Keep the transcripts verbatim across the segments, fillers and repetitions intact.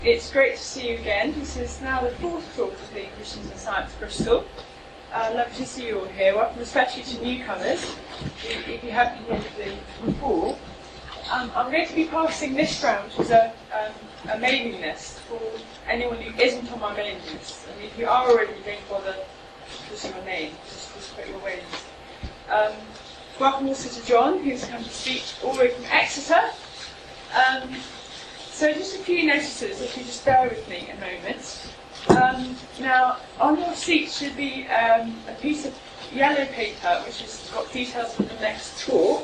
It's great to see you again. This is now the fourth talk of the Christians in Science Bristol. Uh, lovely to see you all here. Welcome especially to newcomers, if, if you haven't been here before. Um, I'm going to be passing this round, which is a, um, a mailing list for anyone who isn't on my mailing list. I mean, if you are already, don't bother putting your name, just, just put your way in. Um, welcome also to John, who's come to speak all the way from Exeter. Um, So just a few notices, if you just bear with me a moment. Um, now, on your seat should be um, a piece of yellow paper which has got details for the next talk.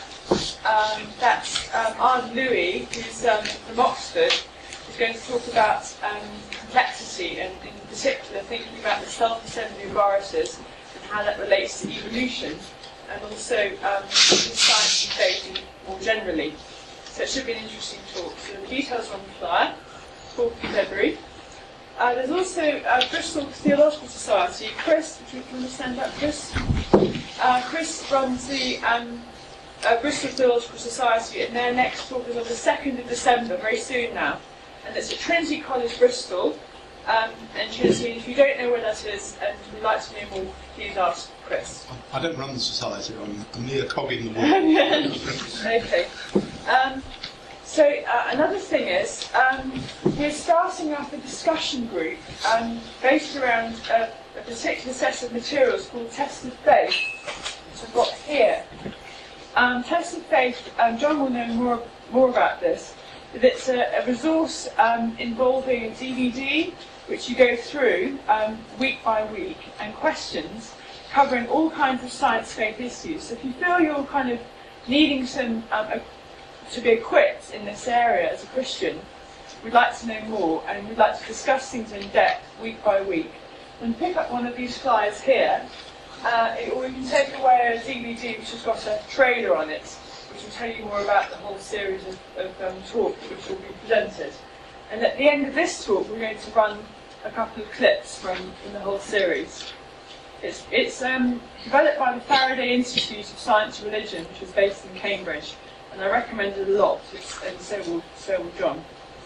Um, that's um, Aunt Louis, who's um, from Oxford, is going to talk about um, complexity and in particular thinking about the self-assembly viruses and how that relates to evolution and also um, science and faith more generally. So it should be an interesting talk. So the details are on the flyer, fourth of February. Uh, there's also uh, Bristol Theological Society. Chris, do you want to stand up, Chris? Uh, Chris runs the um, uh, Bristol Theological Society, and their next talk is on the second of December, very soon now. And it's at Trinity College, Bristol. Um, and Trinity, if you don't know where that is and would like to know more, please ask Chris. I don't run the society, I'm a mere cog in the wheel. Okay. Um, so uh, another thing is, um, we're starting up a discussion group um, based around a, a particular set of materials called Test of Faith, which I've got here. Um, Test of Faith, um, John will know more, more about this, but it's a, a resource um, involving a D V D which you go through um, week by week, and questions covering all kinds of science faith issues. So if you feel you're kind of needing some um, a, to be equipped in this area as a Christian, we'd like to know more and we'd like to discuss things in depth week by week. Then pick up one of these flyers here, uh, it, or you can take away a D V D which has got a trailer on it, which will tell you more about the whole series of, of um, talks which will be presented. And at the end of this talk, we're going to run a couple of clips from, from the whole series. It's, it's um, developed by the Faraday Institute of Science and Religion, which is based in Cambridge, and I recommend it a lot, it's, and so will, so will John.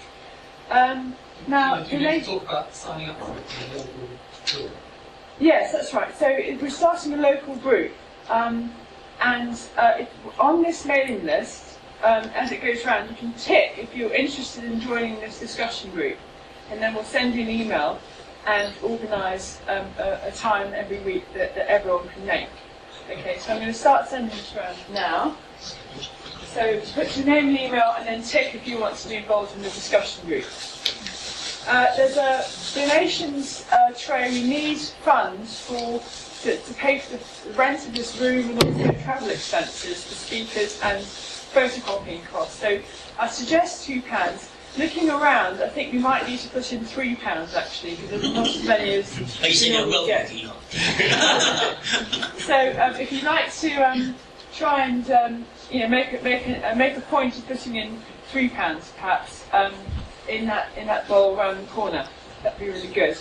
Um, now, do you need to talk about signing up for the local group? Yes, that's right. So it, we're starting a local group, um, and uh, if, on this mailing list, um, as it goes around, you can tick if you're interested in joining this discussion group, and then we'll send you an email and organise um, a, a time every week that, that everyone can make. Okay, so I'm going to start sending this around now. So put your name and email and then tick if you want to be involved in the discussion group. Uh, there's a donations uh, tray. We need funds for to, to pay for the rent of this room and also travel expenses for speakers and photocopying costs. So I suggest two pounds. Looking around, I think we might need to put in three pounds actually, because there's not as many as you normally get. So um, if you'd like to um, try and um, you know make a, make a, uh, make a point of putting in three pounds perhaps um, in that in that bowl around the corner, that'd be really good.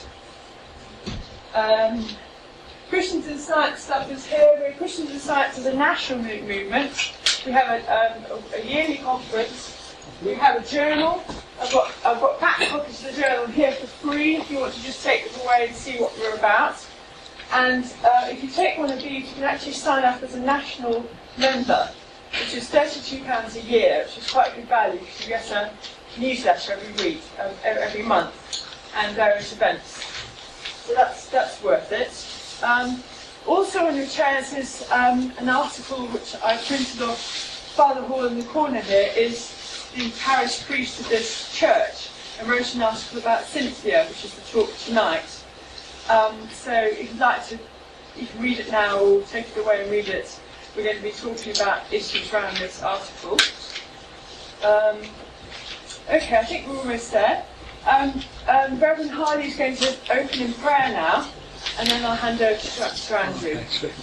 Um, Christians in Science stuff is here. We're Christians in Science is a national movement. We have a, um, a, a yearly conference. We have a journal. I've got I've got back copies of the journal here for free if you want to just take them away and see what we're about. And uh, if you take one of these, you can actually sign up as a national member, which is thirty-two pounds a year, which is quite good value because you get a newsletter every week, um, every month, and various events. So that's that's worth it. Um, also on your chairs is um, an article which I printed off by the wall in the corner here. Is the parish priest of this church, and wrote an article about Cynthia, which is the talk tonight. Um, so if you'd like to, you can read it now or take it away and read it. We're going to be talking about issues around this article. Um, okay, I think we're almost there. Um, um, Reverend Harley is going to open in prayer now, and then I'll hand over to, to Andrew.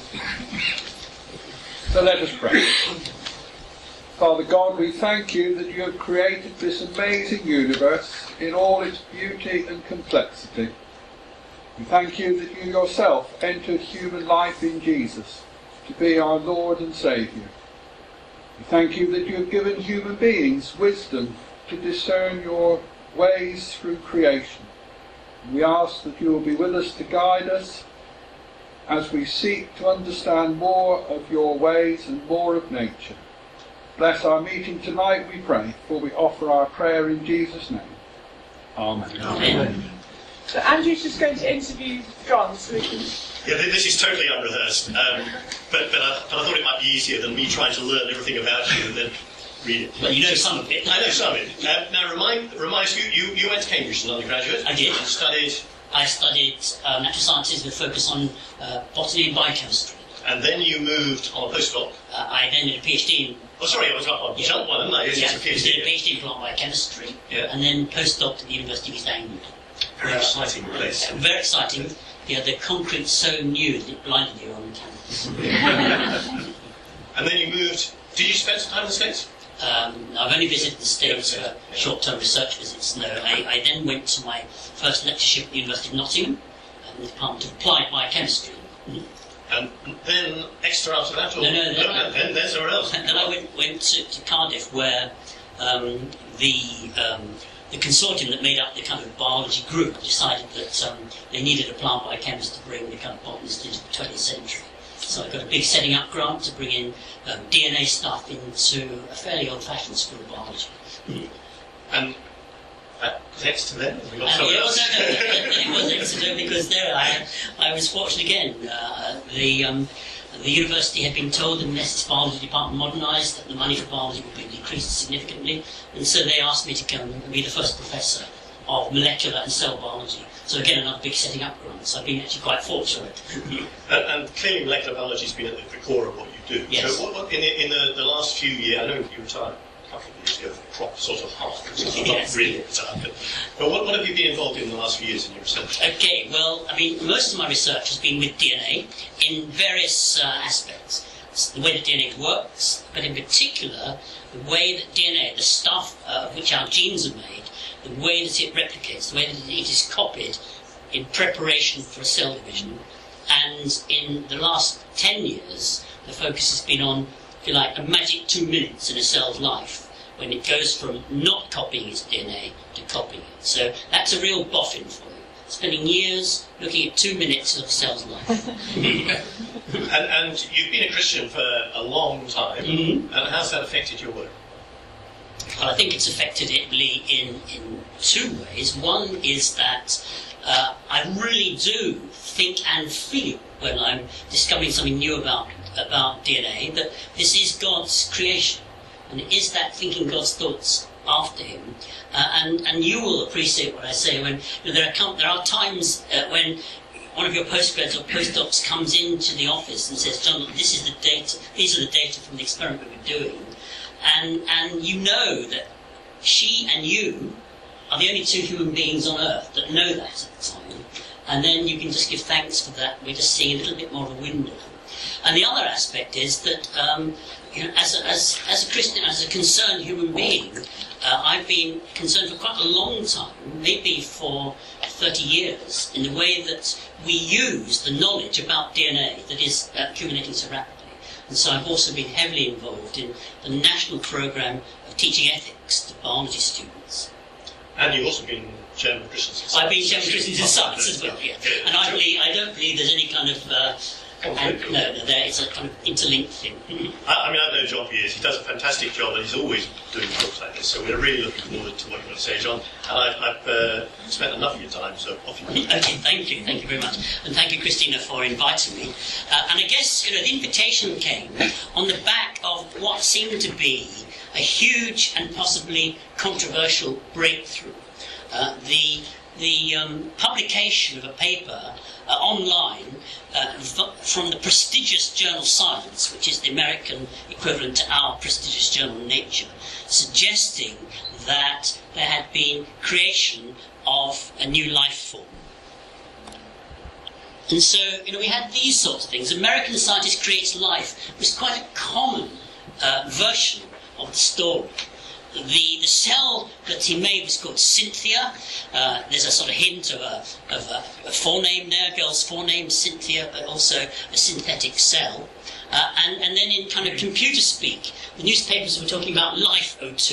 So let us pray. Father God, we thank you that you have created this amazing universe in all its beauty and complexity. We thank you that you yourself entered human life in Jesus to be our Lord and Saviour. We thank you that you have given human beings wisdom to discern your ways through creation. We ask that you will be with us to guide us as we seek to understand more of your ways and more of nature. Bless our meeting tonight, we pray, for we offer our prayer in Jesus' name. Amen. Amen. So Andrew's just going to interview John, so we can... Yeah, this is totally unrehearsed, um, but, but, I, but I thought it might be easier than me trying to learn everything about you and then read it. Well, you know some of it. I know some of it. Uh, now, remind, remind you, you, you went to Cambridge as an undergraduate. I did. And studied... I studied uh, natural sciences with a focus on uh, botany and biochemistry. And then you moved on a postdoc. Uh, I then did a PhD in... Oh, sorry, I was up on yeah. jump one, haven't I? Yes, yeah, it's a PhD. did a PhD in plant biochemistry, Yeah. and then postdoc at the University of East Anglia. Very exciting place. Uh, very exciting. Yeah, the concrete's so new that it blinded you on campus. And then you moved... Did you spend some time in the States? Um, I've only visited the States for short-term research visits. No, I, I then went to my first lectureship at the University of Nottingham, in the Department of Applied Biochemistry. Mm-hmm. And then extra after that? Or No, no, then, no, then, then somewhere else. Then I went, went to, to Cardiff, where um, the um, the consortium that made up the kind of biology group decided that um, they needed a plant biochemist to bring the kind of botanist into the twentieth century. So I got a big setting up grant to bring in um, D N A stuff into a fairly old-fashioned school of biology. Mm-hmm. And that was Exeter then? We got Uh, somewhere yeah, else? no, no, no, it was Exeter because there I, I was fortunate again. Uh, the um, the university had been told unless its biology department modernised that the money for biology would be decreased significantly, and so they asked me to come and be the first professor of molecular and cell biology. So again, another big setting up grant. So I've been actually quite fortunate. and, and clearly molecular biology has been at the core of what you do. Yes. So what, what, in, the, in the, the last few years, I know you retired a couple of years ago, prop sort of half, so Yes. not really retired, but, but what, what have you been involved in the last few years in your research? Okay, well, I mean, most of my research has been with D N A in various uh, aspects. It's the way that D N A works, but in particular, the way that D N A, the stuff uh, of which our genes are made, the way that it replicates, the way that it is copied in preparation for cell division. And in the last ten years, the focus has been on, if you like, a magic two minutes in a cell's life, when it goes from not copying its D N A to copying it. So that's a real boffin for you. Spending years looking at two minutes of a cell's life. and, and you've been a Christian for a long time, Mm-hmm. and how's that affected your work? Well, I think it's affected Italy in, in two ways. One is that uh, I really do think and feel when I'm discovering something new about about D N A that this is God's creation, and it is that thinking God's thoughts after Him. Uh, and and you will appreciate what I say when you know, there are com- there are times uh, when one of your postgrads or postdocs comes into the office and says, "John, this is the data. These are the data from the experiment we're doing." And and you know that she and you are the only two human beings on Earth that know that at the time. And then you can just give thanks for that. We're just seeing a little bit more of a window. And the other aspect is that, um, you know, as a, as as a Christian, as a concerned human being, uh, I've been concerned for quite a long time, maybe for thirty years, in the way that we use the knowledge about D N A that is uh, accumulating so rapidly. And so I've also been heavily involved in the national programme of teaching ethics to biology students. And you've also been Chairman of Christians in Science. I've been Chairman of Christians in Science as well, yeah. And I believe, I don't believe there's any kind of, uh, and, no, no, there is a kind of interlinked thing. I, I mean, I've known John for years. He does a fantastic job, and he's always doing talks like this. So we're really looking forward to what you want to say, John. And I've, I've uh, spent enough of your time, so off you go. Okay, thank you, thank you very much. And thank you, Christina, for inviting me. Uh, and I guess, you know, the invitation came on the back of what seemed to be a huge and possibly controversial breakthrough. Uh, the the um, publication of a paper uh, online uh, v- from the prestigious journal Science, which is the American equivalent to our prestigious journal Nature, suggesting that there had been creation of a new life form. And so, you know, we had these sorts of things. American Scientist Creates Life was quite a common uh, version of the story. The, the cell that he made was called Cynthia. Uh, there's a sort of hint of a, of a, a forename there, a girl's forename, Cynthia, but also a synthetic cell. Uh, and, and then in kind of computer speak, the newspapers were talking about Life O two,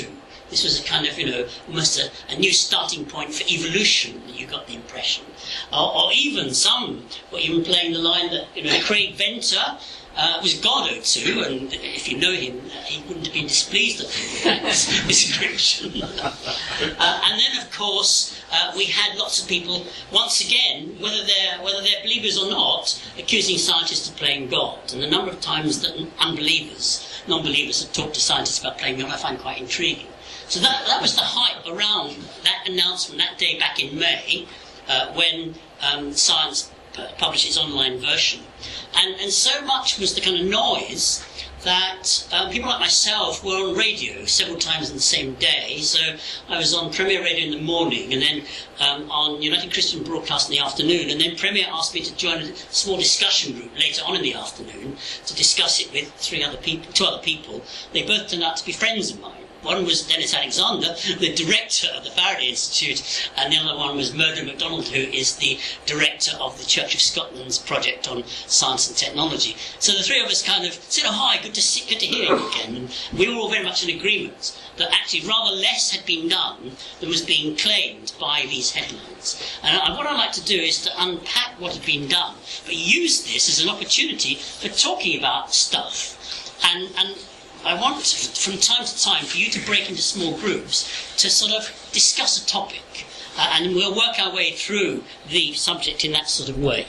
this was a kind of, you know, almost a, a new starting point for evolution, you got the impression. Or, or even some were even playing the line that, you know, Craig Venter uh, was God O two, and if you know him, uh, he wouldn't have been displeased at that description. uh, and then, of course, uh, we had lots of people, once again, whether they're, whether they're believers or not, accusing scientists of playing God. And the number of times that unbelievers, non-believers have talked to scientists about playing God, I find quite intriguing. So that, that was the hype around that announcement that day back in May, uh, when um, Science published its online version. And, and so much was the kind of noise that um, people like myself were on radio several times in the same day. So I was on Premier Radio in the morning, and then um, on United Christian Broadcast in the afternoon, and then Premier asked me to join a small discussion group later on in the afternoon to discuss it with three other people, two other people. They both turned out to be friends of mine. One was Dennis Alexander, the director of the Faraday Institute, and the other one was Murdo MacDonald, who is the director of the Church of Scotland's project on science and technology. So the three of us kind of said, oh, hi, good to see, good to hear you again. And we were all very much in agreement that actually rather less had been done than was being claimed by these headlines. And what I'd like to do is to unpack what had been done, but use this as an opportunity for talking about stuff. And, and I want, from time to time, for you to break into small groups to sort of discuss a topic, uh, and we'll work our way through the subject in that sort of way.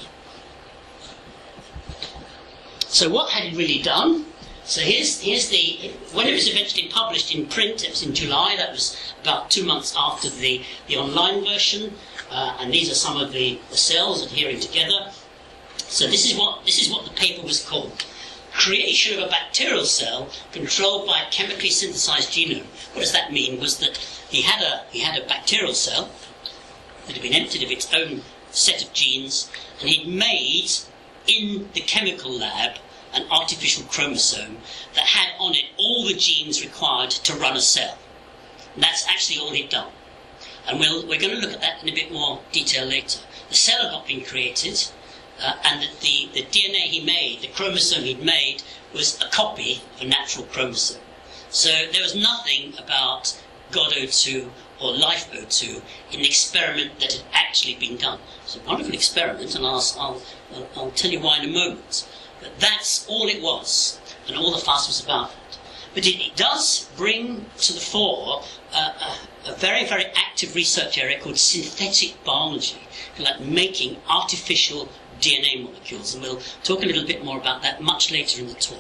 So what had it really done? So here's, here's the, when it was eventually published in print, it was in July, that was about two months after the, the online version, uh, and these are some of the, the cells adhering together. So this is what, this is what the paper was called. Creation of a bacterial cell controlled by a chemically synthesized genome. What does that mean? Was that he had a he had a bacterial cell that had been emptied of its own set of genes, and he'd made in the chemical lab an artificial chromosome that had on it all the genes required to run a cell. And that's actually all he'd done. And we'll, we're going to look at that in a bit more detail later. The cell had not been created. Uh, and that the, the D N A he made, the chromosome he'd made, was a copy of a natural chromosome. So there was nothing about God O two or Life O two in the experiment that had actually been done. It's a wonderful experiment, and I'll, I'll, I'll, I'll tell you why in a moment. But that's all it was, and all the fuss was about it. But it, it does bring to the fore uh, a, a very, very active research area called synthetic biology, like making artificial D N A molecules, and we'll talk a little bit more about that much later in the talk.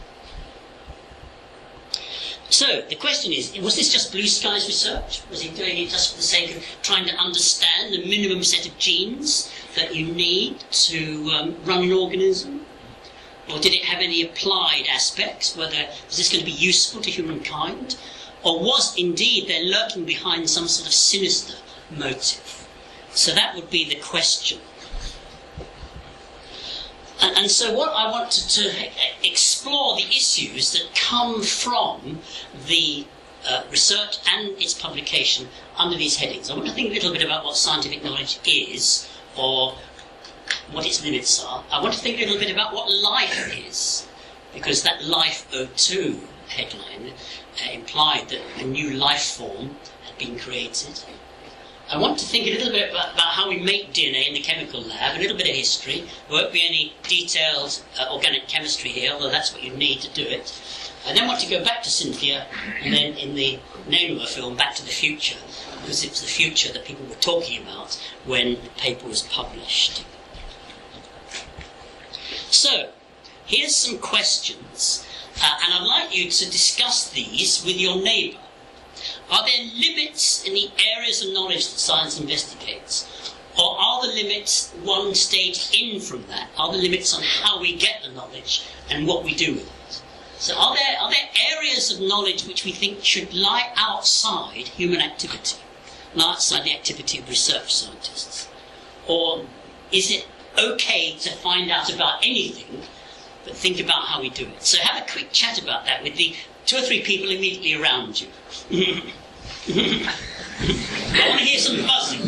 So, the question is, was this just blue skies research? Was he doing it just for the sake of trying to understand the minimum set of genes that you need to um, run an organism? Or did it have any applied aspects? Whether, was this going to be useful to humankind? Or was indeed there lurking behind some sort of sinister motive? So that would be the question. And so what I wanted to explore the issues that come from the uh, research and its publication under these headings. I want to think a little bit about what scientific knowledge is, or what its limits are. I want to think a little bit about what life is, because that Life O two headline uh, implied that a new life form had been created. I want to think a little bit about, about how we make D N A in the chemical lab, a little bit of history. There won't be any detailed uh, organic chemistry here, although that's what you need to do it. I then want to go back to Cynthia, and then in the name of the film, Back to the Future, because it's the future that people were talking about when the paper was published. So, here's some questions, uh, and I'd like you to discuss these with your neighbour. Are there limits in the areas of knowledge that science investigates? Or are the limits one stage in from that? Are the limits on how we get the knowledge and what we do with it? So are there, are there areas of knowledge which we think should lie outside human activity, not outside the activity of research scientists? Or is it okay to find out about anything, but think about how we do it? So have a quick chat about that with the two or three people immediately around you. I want to hear some buzzing.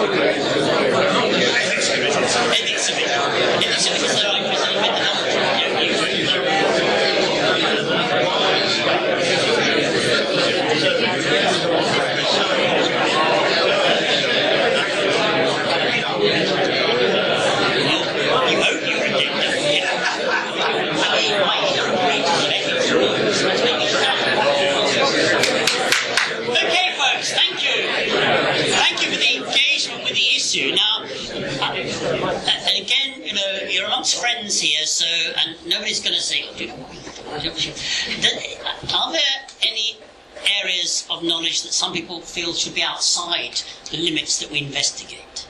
Ethics committee. Ethics committee. Ethics committee. So I presume you hope you predict that. Okay, folks, thank you. Thank you for the engagement with the issue. Now, uh, and again, you know, you're amongst friends here, so, and nobody's going to say, oh, do you know what? Are there any areas of knowledge that some people feel should be outside the limits that we investigate?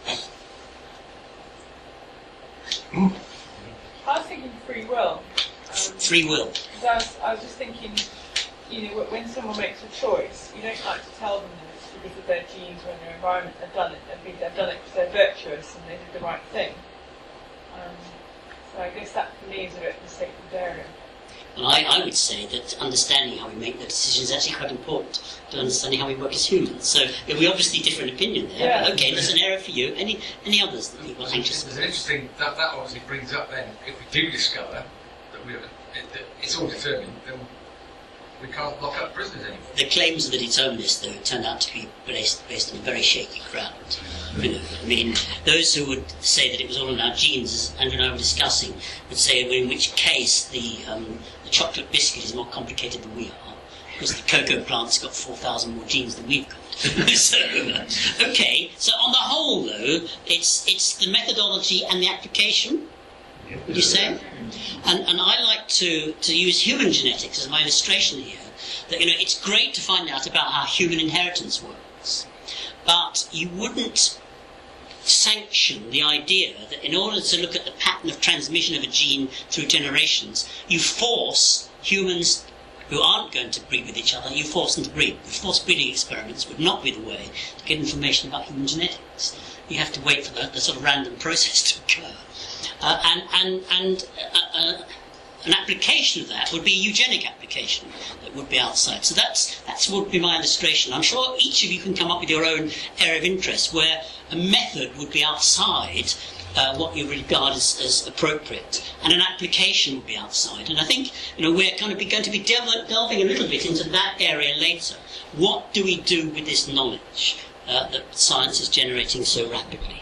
I was thinking free will. Um, Free will. Because I was, I was just thinking, you know, when someone makes a choice, you don't like to tell them that it's because of their genes or their environment they've done it. They've done it because they're virtuous and they did the right thing. Um, so I guess that for me is a bit of a sacred area. And I, I would say that understanding how we make the decisions is actually quite important to understanding how we work as humans. So yeah, we obviously different opinion there. Yeah. But okay, there's an area for you. Any any others that people are anxious There's about? an interesting, that, that obviously brings up then, if we do discover that, we, it, that it's all determined, then we can't lock up prisoners anymore. The claims of the determinists, though, turned out to be based, based on very shaky ground. You know, I mean, those who would say that it was all in our genes, as Andrew and I were discussing, would say in which case the, um, the chocolate biscuit is more complicated than we are, because the cocoa plant's got four thousand more genes than we've got. So, okay, so on the whole, though, it's it's the methodology and the application, would you say? And, and I like to, to use human genetics as my illustration here, that, you know, it's great to find out about how human inheritance works, but you wouldn't sanction the idea that in order to look at the pattern of transmission of a gene through generations, you force humans who aren't going to breed with each other, you force them to breed. Forced breeding experiments would not be the way to get information about human genetics. You have to wait for the, the sort of random process to occur. Uh, and and, and uh, uh, an application of that would be a eugenic application that would be outside. So that's that's would be my illustration. I'm sure each of you can come up with your own area of interest where a method would be outside uh, what you regard as, as appropriate, and an application would be outside. And I think, you know, we're going to be going to be delv- delving a little bit into that area later. What do we do with this knowledge uh, that science is generating so rapidly?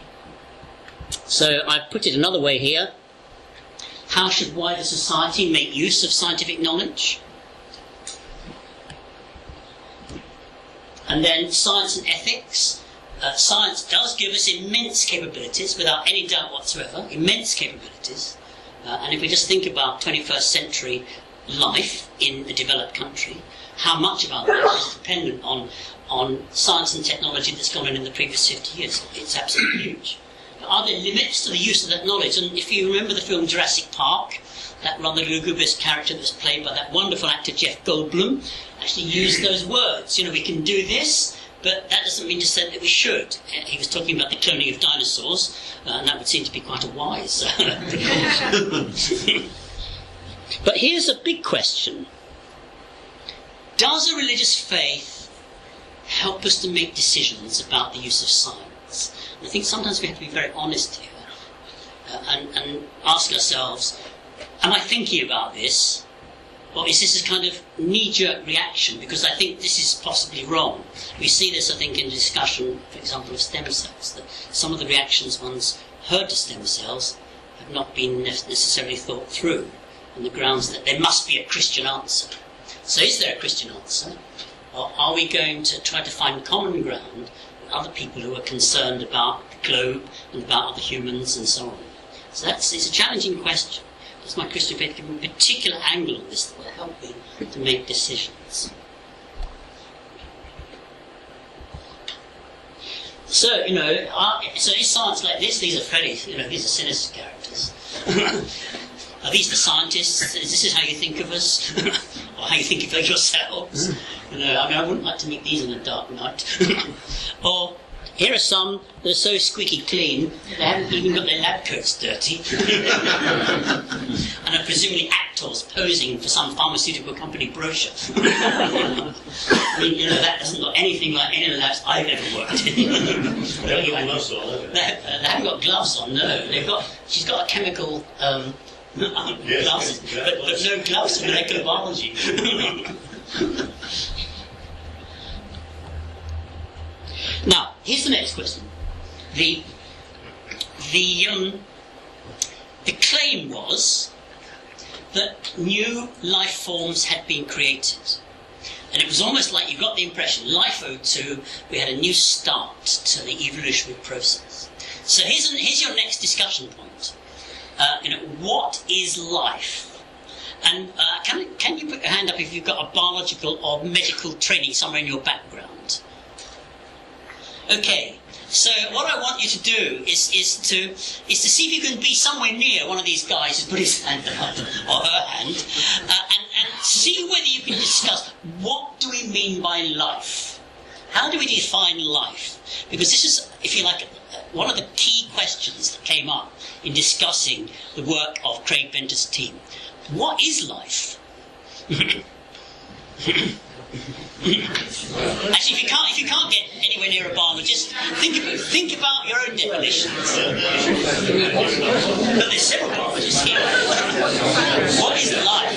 So I've put it another way here. How should wider society make use of scientific knowledge? And then science and ethics. Uh, science does give us immense capabilities, without any doubt whatsoever, immense capabilities. Uh, and if we just think about twenty-first century life in a developed country, how much of our life is dependent on, on science and technology that's gone on in the previous fifty years. It's absolutely huge. Are there limits to the use of that knowledge? And if you remember the film Jurassic Park, that rather lugubrious character that was played by that wonderful actor Jeff Goldblum actually used those words. You know, we can do this, but that doesn't mean to say that we should. He was talking about the cloning of dinosaurs, uh, and that would seem to be quite a wise. But here's a big question. Does a religious faith help us to make decisions about the use of science? I think sometimes we have to be very honest here uh, and, and ask ourselves, am I thinking about this? Or is this a kind of knee-jerk reaction because I think this is possibly wrong? We see this, I think, in discussion, for example, of stem cells, that some of the reactions one's heard to stem cells have not been necessarily thought through on the grounds that there must be a Christian answer. So is there a Christian answer? Or are we going to try to find common ground other people who are concerned about the globe and about other humans and so on? So that's it's a challenging question. Does my Christian faith give me a particular angle on this that will help me to make decisions? So, you know, are, so is science like this? These are very, you know, these are sinister characters. Are these the scientists? Is this is how you think of us? Or how you think of yourselves? You know, I mean, I wouldn't like to meet these on a dark night. Or Here are some that are so squeaky clean they haven't even got their lab coats dirty. And are presumably actors posing for some pharmaceutical company brochure. I mean, you know, that hasn't got anything like any of the labs I've ever worked in. They haven't got gloves on, have they? They, uh, they haven't got gloves on, no. They've got, she's got a chemical um, Yes, gloves, yeah, but, but no gloves for molecular biology. Now, here's the next question. The the um, the claim was that new life forms had been created, and it was almost like you got the impression, life oh two, we had a new start to the evolutionary process. So here's an, here's your next discussion point. Uh, you know, what is life? And uh, can can you put your hand up if you've got a biological or medical training somewhere in your background? Okay, so what I want you to do is, is to is to see if you can be somewhere near one of these guys who's put his hand up, or her hand, uh, and, and see whether you can discuss what do we mean by life? How do we define life? Because this is, if you like, one of the key questions that came up in discussing the work of Craig Benter's team. What is life? Actually, if you can't, if you can't get anywhere near a biologist, think about think about your own definitions. But there's several biologists here. What is life?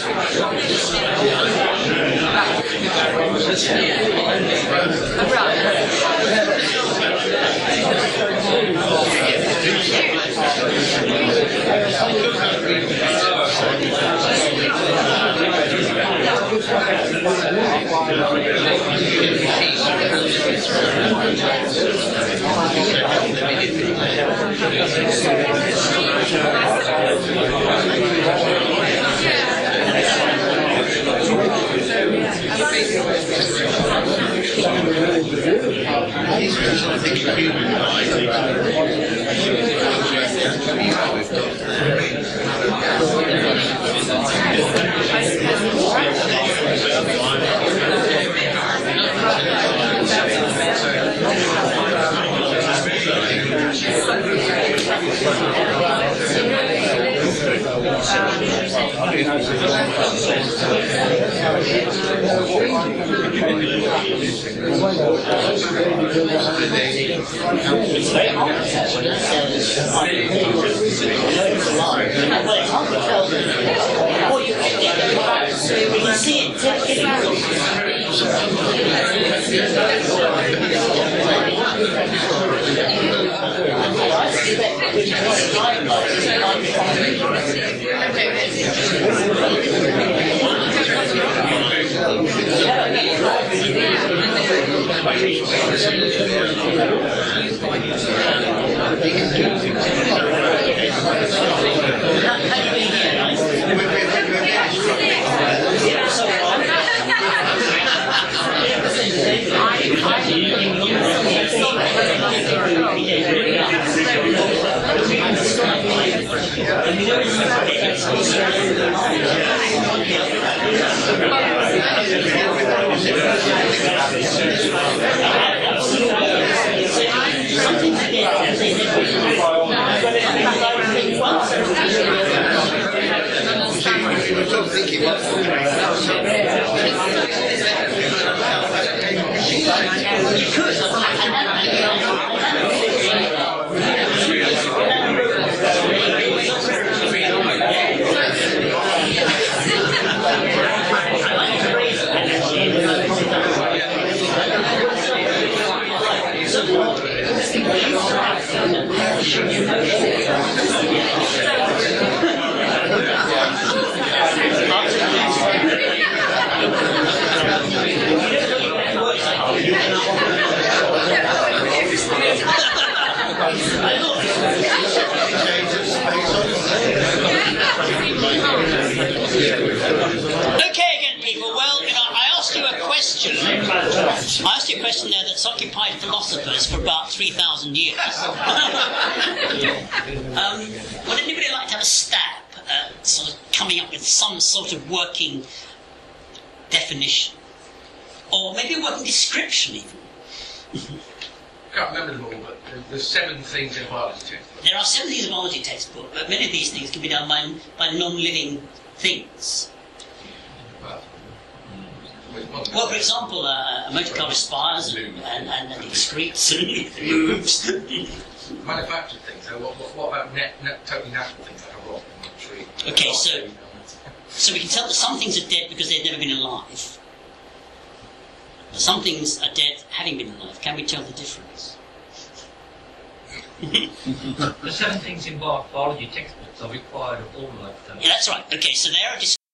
Okay again, people. Well, you know, I asked you a question. I asked you a question there that's occupied philosophers for about three thousand years. um, would anybody like to have a stab at sort of coming up with some sort of working definition? Or maybe a working description, even? can't remember them all, but there- there's seven things in a biology textbook. There are seven things in a biology textbook, but many of these things can be done by, by non-living things. Well, which one? Well, for example, uh, a motor car respires and, and, and, and excretes and moves. Manufactured things. So what, what, what about net, net, totally natural things like a rock and a tree? Okay, so- So we can tell that some things are dead because they've never been alive. But some things are dead having been alive. Can we tell the difference? The seven things in bi- biology textbooks are required of all lifetimes. Yeah, that's right. Okay, so they are just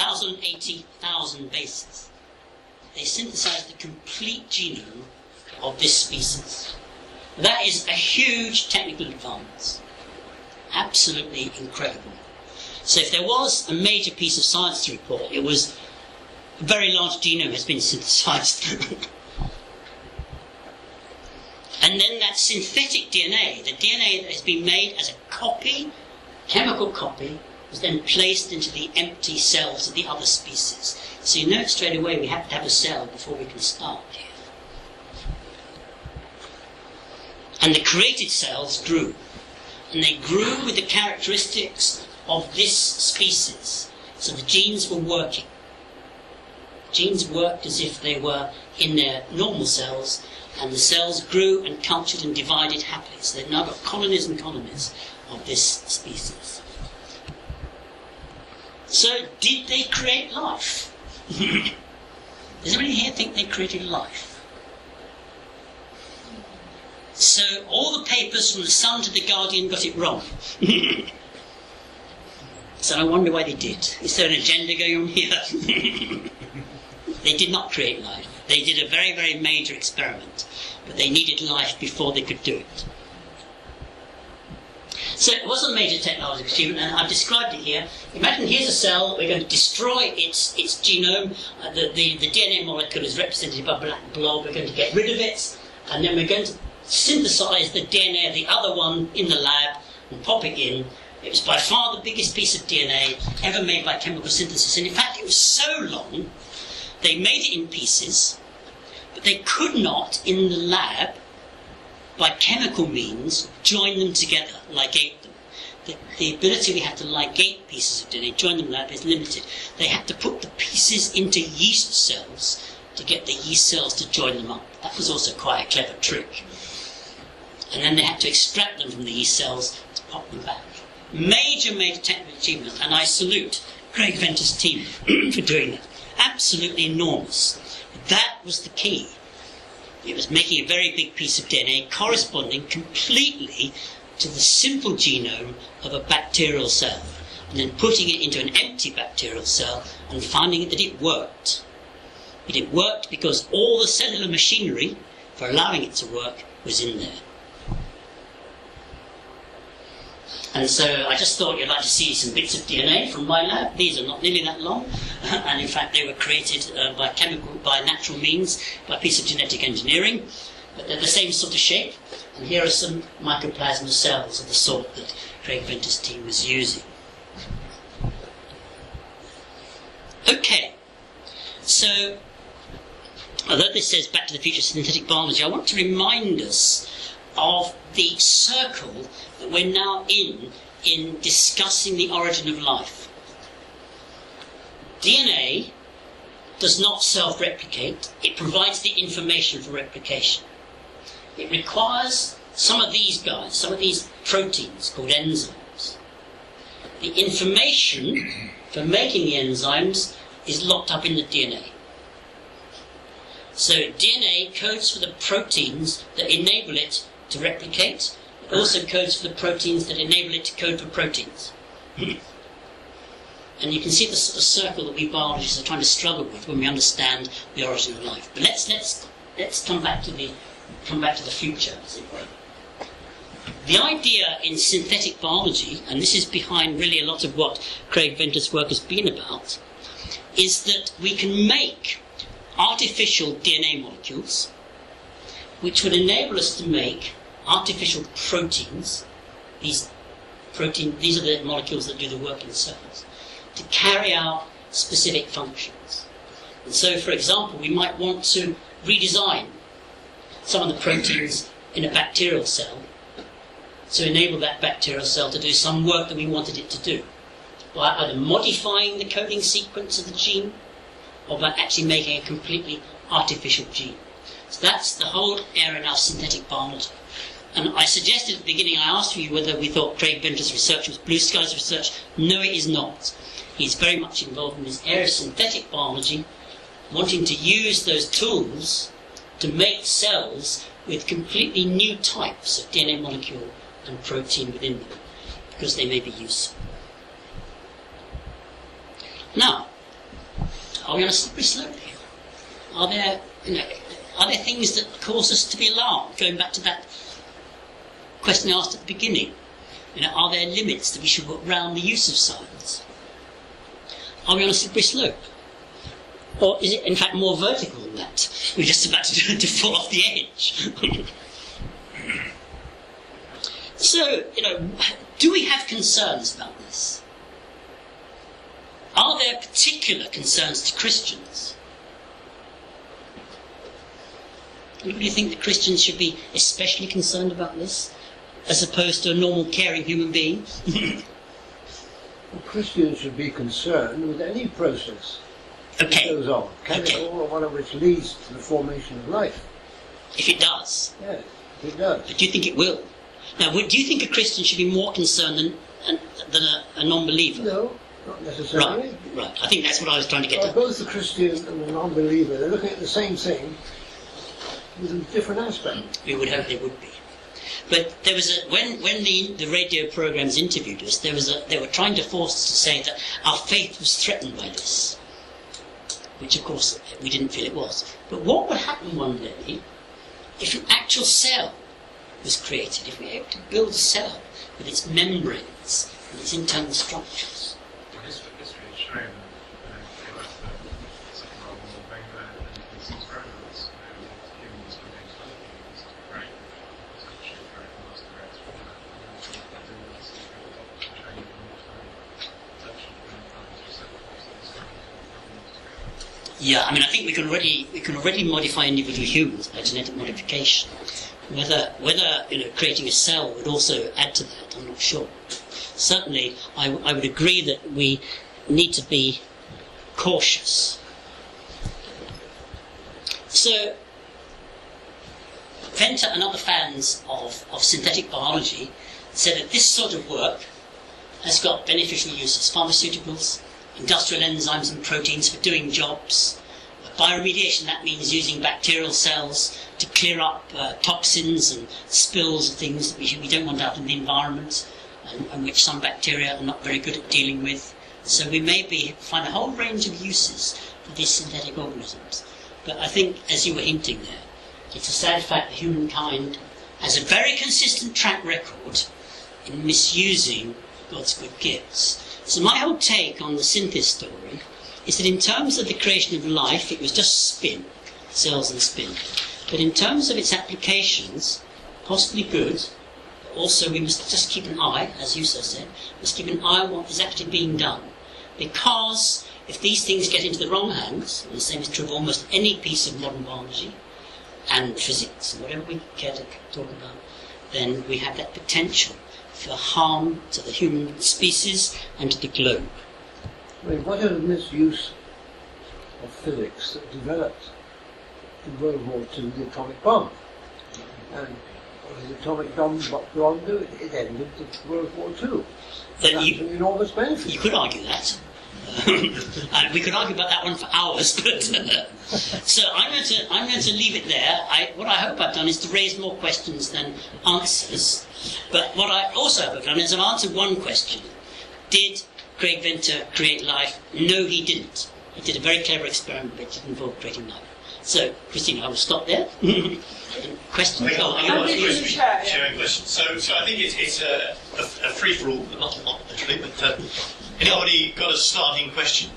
thousand eighty thousand bases. They synthesized the complete genome of this species. That is a huge technical advance. Absolutely incredible. So if there was a major piece of science to report, it was a very large genome has been synthesized. And then that synthetic D N A, the D N A that has been made as a copy, chemical copy, was then placed into the empty cells of the other species. So you know it straight away we have to have a cell before we can start here. And the created cells grew. And they grew with the characteristics of this species. So the genes were working. Genes worked as if they were in their normal cells, and the cells grew and cultured and divided happily. So they've now got colonies and colonies of this species. So, did they create life? Does anybody here think they created life? So, all the papers from the Sun to the Guardian got it wrong. So I wonder why they did. Is there an agenda going on here? They did not create life. They did a very, very major experiment, but they needed life before they could do it. So it was a major technological achievement, and I've described it here. Imagine here's a cell, we're going to destroy its its genome, uh, the, the, the D N A molecule is represented by a black blob, we're going to get rid of it, and then we're going to synthesize the D N A of the other one in the lab and pop it in. It was by far the biggest piece of D N A ever made by chemical synthesis, and in fact it was so long, they made it in pieces, but they could not, in the lab, by chemical means, join them together, ligate them. The, the ability we have to ligate pieces of D N A, join them in the lab, is limited. They had to put the pieces into yeast cells to get the yeast cells to join them up. That was also quite a clever trick. And then they had to extract them from the yeast cells to pop them back. Major, major technical achievement, and I salute Craig Venter's team for doing that. Absolutely enormous. That was the key. It was making a very big piece of D N A corresponding completely to the simple genome of a bacterial cell, and then putting it into an empty bacterial cell and finding that it worked. But it worked because all the cellular machinery for allowing it to work was in there. And so I just thought you'd like to see some bits of D N A from my lab. These are not nearly that long, and in fact they were created uh, by chemical, by natural means, by a piece of genetic engineering, but they're the same sort of shape. And here are some mycoplasma cells of the sort that Craig Venter's team was using. Okay, so although this says Back to the Future Synthetic Biology, I want to remind us of the circle that we're now in, in discussing the origin of life. D N A does not self-replicate, it provides the information for replication. It requires some of these guys, some of these proteins called enzymes. The information for making the enzymes is locked up in the D N A. So D N A codes for the proteins that enable it to replicate. It also codes for the proteins that enable it to code for proteins. And you can see the sort of circle that we biologists are trying to struggle with when we understand the origin of life. But let's let's let's come back to the come back to the future, as it were. The idea in synthetic biology, and this is behind really a lot of what Craig Venter's work has been about, is that we can make artificial D N A molecules which would enable us to make artificial proteins. These protein, these are the molecules that do the work in cells, to carry out specific functions. And so, for example, we might want to redesign some of the proteins in a bacterial cell to enable that bacterial cell to do some work that we wanted it to do, by either modifying the coding sequence of the gene or by actually making a completely artificial gene. So that's the whole area now of synthetic biology. And I suggested at the beginning, I asked you whether we thought Craig Venter's research was Blue Sky's research. No, it is not. He's very much involved in this area of synthetic biology, wanting to use those tools to make cells with completely new types of D N A molecule and protein within them, because they may be useful. Now, are we on a slippery slope here? Are there, you know, are there things that cause us to be alarmed? Going back to that question I asked at the beginning, you know, are there limits that we should put round the use of science? Are we on a slippery slope? Or is it in fact more vertical than that? We're just about to, to fall off the edge. So, you know, do we have concerns about this? Are there particular concerns to Christians? Do you think that Christians should be especially concerned about this, as opposed to a normal, caring human being? Well, Christians should be concerned with any process Okay. that goes on. Chemical or one of which leads to the formation of life. If it does. Yes, if it does. But do you think it will? Now, would- do you think a Christian should be more concerned than, than a, a non-believer? No, not necessarily. Right, right. I think that's what I was trying to get Well, at. both the Christian and the non-believer, they're looking at the same thing with a different aspect. We would hope they would be. But there was a when when the the radio programs interviewed us, there was a they were trying to force us to say that our faith was threatened by this, which of course we didn't feel it was. But what would happen one day if an actual cell was created? If we were able to build a cell with its membranes and its internal structures? Well, history, history has shown that uh, the second World War, Wenger and his experiments, uh, humans were going to other humans to create was actually very fast direct from that. And they do this through the doctor training and also protection from those receptors that the cells are. Yeah, I mean, I think we can already we can already modify individual humans by genetic modification. Whether whether you know creating a cell would also add to that, I'm not sure. Certainly, I, I would agree that we need to be cautious. So, Venter and other fans of, of synthetic biology said that this sort of work has got beneficial uses: pharmaceuticals, industrial enzymes and proteins for doing jobs. Bioremediation, that means using bacterial cells to clear up uh, toxins and spills and things that we, we don't want out in the environment, and, and which some bacteria are not very good at dealing with. So we may be, find a whole range of uses for these synthetic organisms. But I think, as you were hinting there, it's a sad fact that humankind has a very consistent track record in misusing God's good gifts. So my whole take on the synthesis story is that in terms of the creation of life, it was just spin, cells and spin. But in terms of its applications, possibly good, but also we must just keep an eye, as you so said, must keep an eye on what is actually being done. Because if these things get into the wrong hands, and the same is true of almost any piece of modern biology and physics, and whatever we care to talk about, then we have that potential for harm to the human species and to the globe. I mean, what is the misuse of physics that developed in World War Two, the atomic bomb? And what did the atomic bomb, bomb do? It, it ended the World War Two. That That you- was an enormous benefit. You could argue that. and we could argue about that one for hours. But uh, so I'm going to I'm going to leave it there. I, what I hope I've done is to raise more questions than answers. But what I also hope I've done is I've answered one question: did Craig Venter create life? No, he didn't. He did a very clever experiment, but it didn't involve creating life. So, Christina, I will stop there. Questions? I think Oh, I'll- you I'll want- think do it's is a chair, yeah. sharing questions. So, so I think it's, it's a, a, a free-for-all, not, not literally, but uh, anybody got a starting question?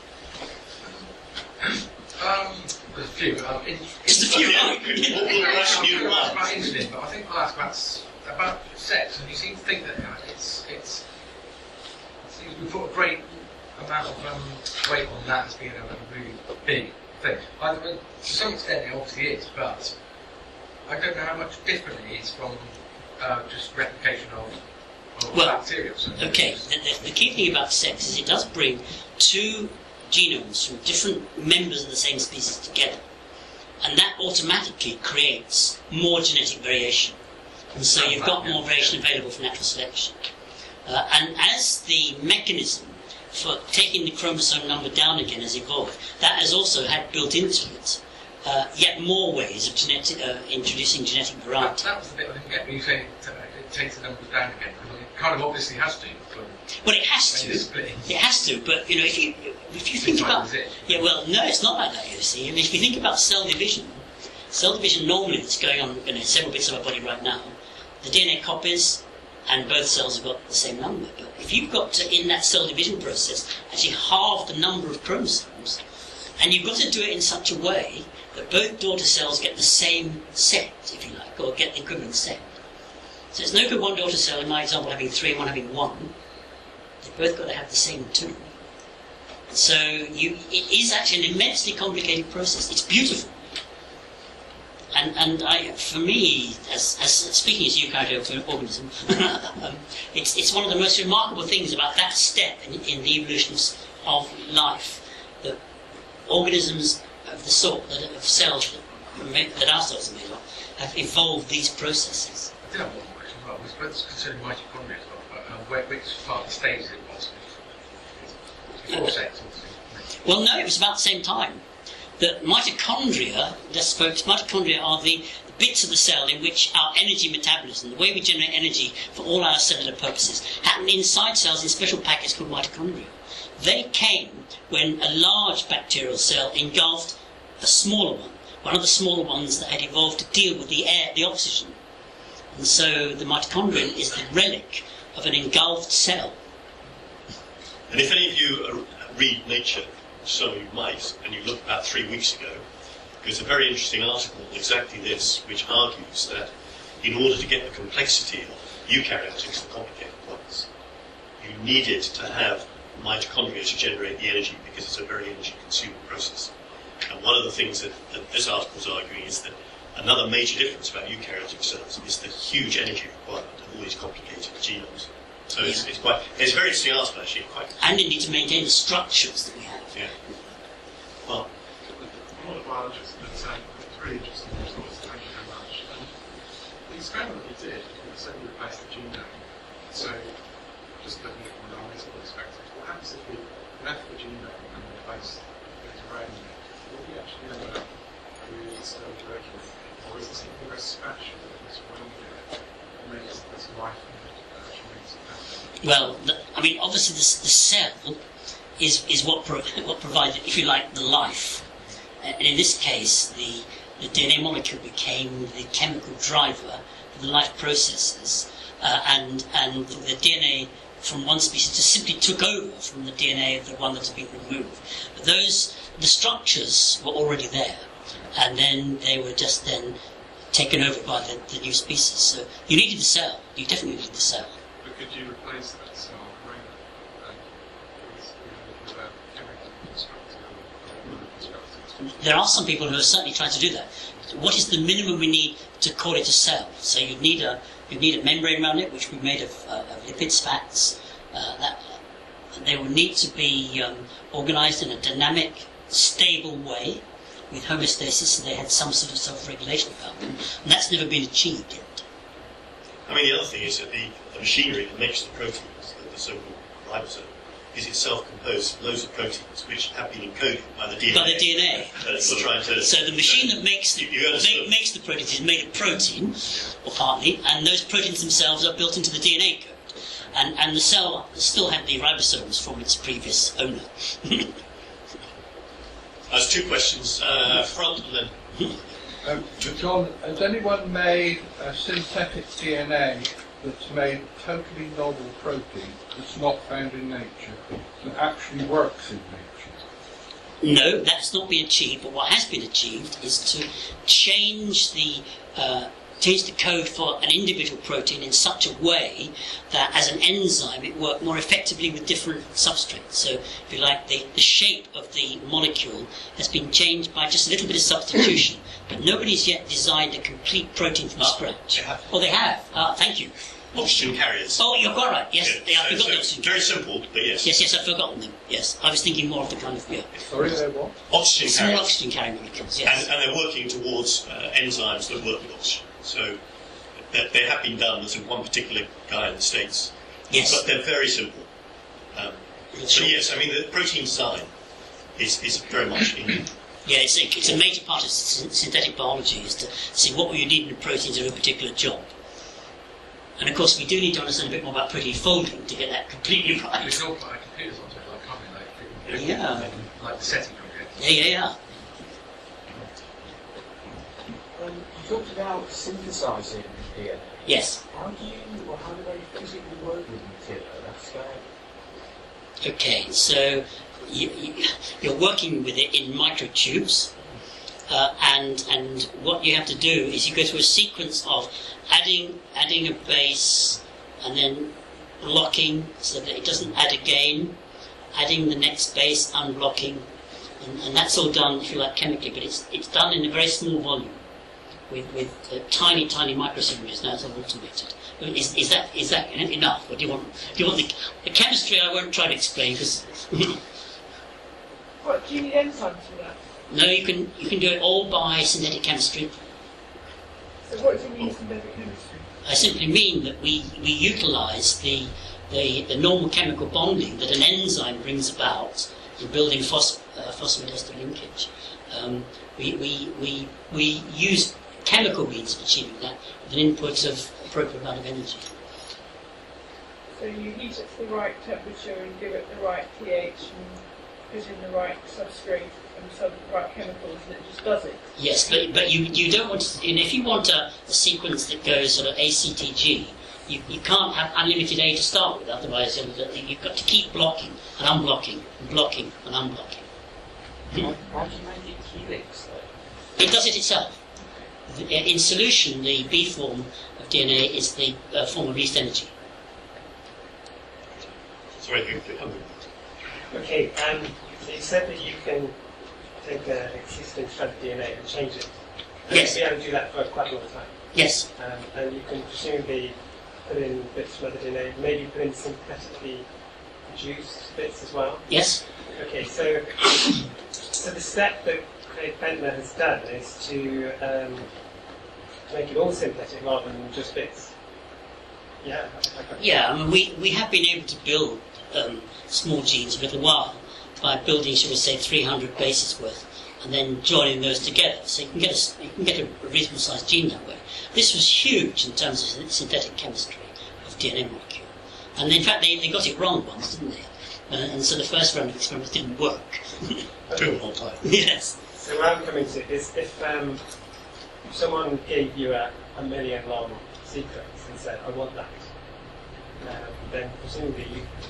Um, there's a few. Um, in, Just a few. Yeah, we could all the question you I'm gonna ask want. about insulin, but I think I'll ask about s- about sex. And you seem to think that uh, it's it's. it seems we put a great amount of um, weight on that as being a, a really big thing. I mean, to some extent, it obviously is, but I don't know how much different it is from uh, just replication of, of Well, bacteria. So Okay, the, the, the key thing about sex is it does bring two genomes from different members of the same species together. And that automatically creates more genetic variation. And so you've got more variation available for natural selection. Uh, and as the mechanism for taking the chromosome number down again has evolved, that has also had built into it uh, yet more ways of genetic, uh, introducing genetic That, variety. that was the bit I didn't get. When you say it, it takes the numbers down again? Because it kind of obviously has to. Well, it has When to. you're splitting. It has to. But you know, if you if you think It's like about is it? yeah, well, no, it's not like that. You see, I mean, if you think about cell division, cell division normally that's going on in several bits of our body right now, the D N A copies, and both cells have got the same number. But if you've got to, in that cell division process, actually halve the number of chromosomes, and you've got to do it in such a way that both daughter cells get the same set, if you like, or get the equivalent set. So it's no good one daughter cell, in my example, having three and one having one. They've both got to have the same two. So you, it is actually an immensely complicated process. It's beautiful. And, and I, for me, as, as speaking as a eukaryotic organism, um, it's, it's one of the most remarkable things about that step in, in the evolution of, of life, that organisms of the sort, that, of cells that, made, that our cells are made of, have evolved these processes. I did have one question as well. It was concerning mitochondria as well, but uh, where, which part of the stage is it possible? Before sex, obviously. Well, no, it was about the same time. The mitochondria, just folks, mitochondria are the bits of the cell in which our energy metabolism, the way we generate energy for all our cellular purposes, happen inside cells in special packets called mitochondria. They came when a large bacterial cell engulfed a smaller one, one of the smaller ones that had evolved to deal with the air, the oxygen. And so the mitochondrion is the relic of an engulfed cell. And if any of you uh, read Nature, so you might, and you looked about three weeks ago, there's a very interesting article, exactly this, which argues that in order to get the complexity of eukaryotics, the complicated ones, you needed to have mitochondria to generate the energy because it's a very energy-consuming process. And one of the things that, that this article is arguing is that another major difference about eukaryotic cells is the huge energy requirement of all these complicated genomes. So yeah. it's, it's quite, it's a very interesting article actually. Quite and indeed to maintain the structures that we have. Yeah. Well, I'm not a biologist, but um, it's really interesting resource. Thank you very much. And the experiment that we did, we said we replaced the genome. So, just looking at from an analytical perspective, what happens if we left the genome and replaced the brain? Will we actually know who is still working? Or is there something very special that is wrong here that makes this life actually makes it happen? Well, the, I mean, obviously the, the cell is is what pro, what provided, if you like, the life. And in this case, the, the D N A molecule became the chemical driver for the life processes, uh, and and the D N A from one species just simply took over from the D N A of the one that had been removed. But those the structures were already there, and then they were just then taken over by the, the new species. So you needed the cell. You definitely needed the cell. But could you replace that cell brain uh, with, with a chemical constructor or constructor? There are some people who are certainly trying to do that. What is the minimum we need to call it a cell? So you need a you need a membrane around it, which we made of, uh, of lipids, fats. Uh, that they will need to be um, organised in a dynamic, stable way with homeostasis, so they had some sort of self-regulation about them, and that's never been achieved yet. I mean, the other thing is that the, the machinery that makes the proteins, the, the so-called ribosome, is itself composed of loads of proteins which have been encoded by the D N A. By the D N A. Uh, so, trying to, so the machine that makes the, you, you make, makes the proteins is made of protein, or partly, and those proteins themselves are built into the D N A code. And, and the cell still had the ribosomes from its previous owner. There's two questions, uh, front and then... Um, John, has anyone made a synthetic D N A that's made totally novel protein that's not found in nature, that actually works in nature? No, that's not been achieved, but what has been achieved is to change the uh, change the code for an individual protein in such a way that as an enzyme it worked more effectively with different substrates. So, if you like, the, the shape of the molecule has been changed by just a little bit of substitution, but nobody's yet designed a complete protein from Ah, scratch. they have. Oh, they have. Ah, thank you. Oxygen carriers. Oh, you're quite right. Yes, Yeah, yeah, I so- forgot so the oxygen. Very simple, but yes. Yes, yes, I've forgotten them. Yes, I was thinking more of the kind of yeah, Sorry, they're what? Oxygen small carriers. oxygen carrying molecules. Yes. And, and they're working towards uh, enzymes that work with oxygen. So they, they have been done. There's one particular guy in the States. Yes. But they're very simple. Um, Sure. but yes, I mean, the protein design is, is very much in... Yeah, it's a, it's a major part of sy- synthetic biology is to see what you need in a protein to do a particular job. And of course, we do need to understand a bit more about protein folding to get that completely We right. can all put our computers onto it, like, can't we? Like, Yeah. like the setting computer. Yeah, yeah, yeah. Um, you talked about synthesizing D N A. Yes. How do you, or how do they physically work with material at that scale? Okay, so you, you, you're working with it in microtubes, uh, and and what you have to do is you go through a sequence of adding adding a base, and then blocking so that it doesn't add again, adding the next base, unblocking, and, and that's all done, if you like, chemically, but it's it's done in a very small volume with with uh, tiny tiny microsyringes. Now it's all automated. Is, is that is that enough? Or do you want do you want the, the chemistry? I won't try to explain because What, do you need enzymes for that? no, you can you can do it all by synthetic chemistry. So what do you mean synthetic chemistry? I simply mean that we, we utilise the, the the normal chemical bonding that an enzyme brings about in building phos, uh, phosphodiester linkage. Um, we, we we we use chemical means of achieving that with an input of appropriate amount of energy. So you heat it to the right temperature and give it the right pH and put in the right substrate and some the right chemicals, and it just does it. Yes, but but you, you don't want to, and if you want a, a sequence that goes sort of A C T G, you, you can't have unlimited A to start with, otherwise you'll- you've got to keep blocking and unblocking and blocking and unblocking. How, how do you make it helix though? It does it itself. In solution, the B form of D N A is the uh, form of least energy. Sorry, you come Okay, um, so you said that you can take an existing strand of D N A and change it. And Yes. you'll be able to do that for quite a long time. Yes. Um, and you can presumably put in bits from other D N A, maybe put in synthetically produced bits as well. Yes. Okay, so so the step that Craig Bentner has done is to um, make it all synthetic rather than just bits. Yeah. Yeah, I mean, we, we have been able to build um, small genes a little while by building, shall we say, three hundred bases worth, and then joining those together. So you can get a, you can get a reasonable sized gene that way. This was huge in terms of synthetic chemistry of D N A molecule. And in fact, they, they got it wrong once, didn't they? Uh, and so the first round of experiments didn't work. Took a long time. Yes. So where I'm coming to is if um, someone gave you a, a million long sequence and said, I want that, um, then presumably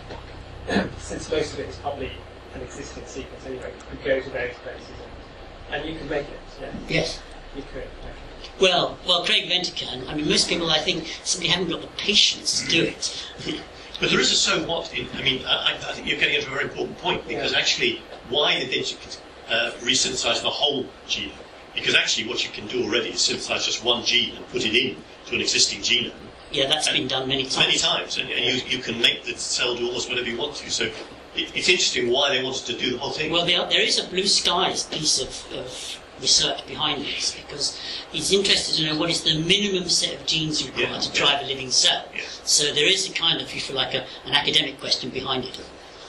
you, since most of it is probably an existing sequence anyway, you could go to those places and, and you could make it, yeah? Yes. You could. Okay. Well, well, Craig Venter can. I mean, most people, I think, simply haven't got the patience to do it. But there is a so what in, I mean, I, I think you're getting into a very important point, because Yeah. actually, why did they uh, resynthesize the whole genome? Because actually what you can do already is synthesize just one gene and put it in to an existing genome. Yeah, that's And been done many times. Many times, and, and you, you can make the cell do almost whatever you want to. So it, it's interesting why they wanted to do the whole thing. Well, there, there is a blue skies piece of, of research behind this, because he's interested to know what is the minimum set of genes you require Yeah, to yeah. drive a living cell. Yeah. So there is a kind of, if you like, a, an academic question behind it.